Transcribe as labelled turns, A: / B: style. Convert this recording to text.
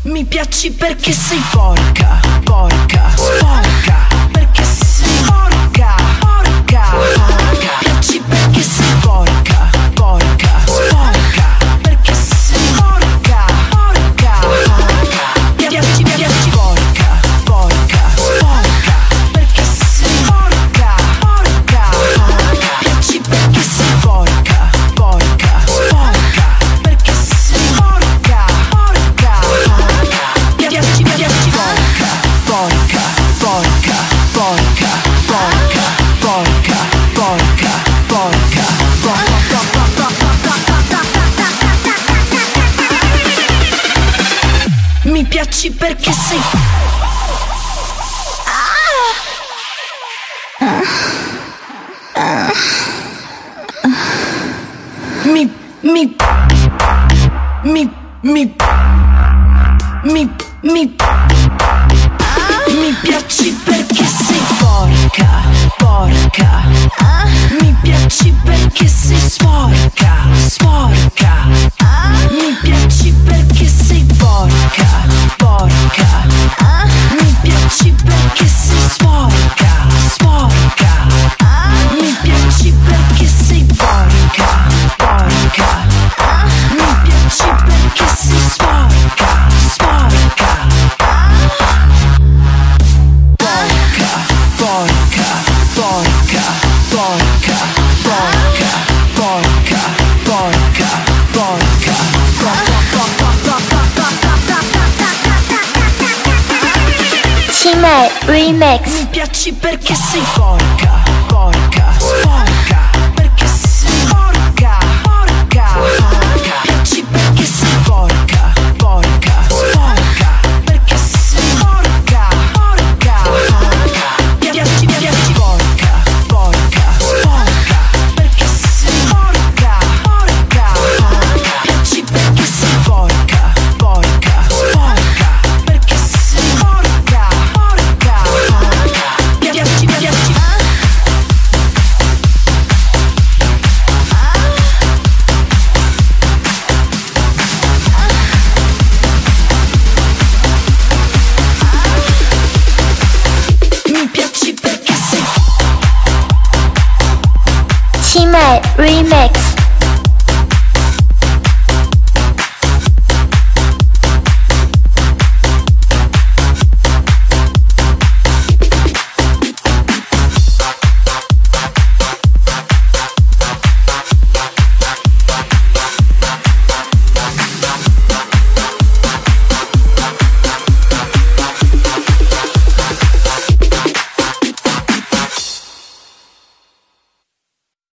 A: Mi piaci perché sei porca, porca, sporca, perché sei porca, porca, porca. Mi piaci perché sei porca, porca, sporca, perché sei porca, porca, porca. Mi piaci porca, porca, sporca, perché sei porca, porca, porca. Mi piaci perché sei porca, porca, sporca, perché sei porca, porca, porca. Mi piaci porca, porca, porca, porca, porca, porca, porca, porca, porca. Mi piaci perché sei mi piaci perché sei porca, porca. Mi piaci perché sei sporca, sporca. Mi piaci perché sei porca, porca. Mi piaci perché sei sporca, sporca. Mi piaci perché sei porca, porca. Mi piaci perché sei sporca, sporca. Porca, porca, porca, porca, porca, porca, porca, porca.
B: Cimè Remix.
A: Mi piaci perché sei porca, porca, sporca, perché sei porca, porca, porca. Mi piaci perché sei porca, porca, sporca, perché sei porca, porca, porca. Mi piaci porca, porca, sporca, perché sei porca, porca, porca. Mi piaci perché sei porca, porca, sporca, perché sei porca, porca, porca. Mi piaci Mi piaci perché sei
B: Cimè Remix.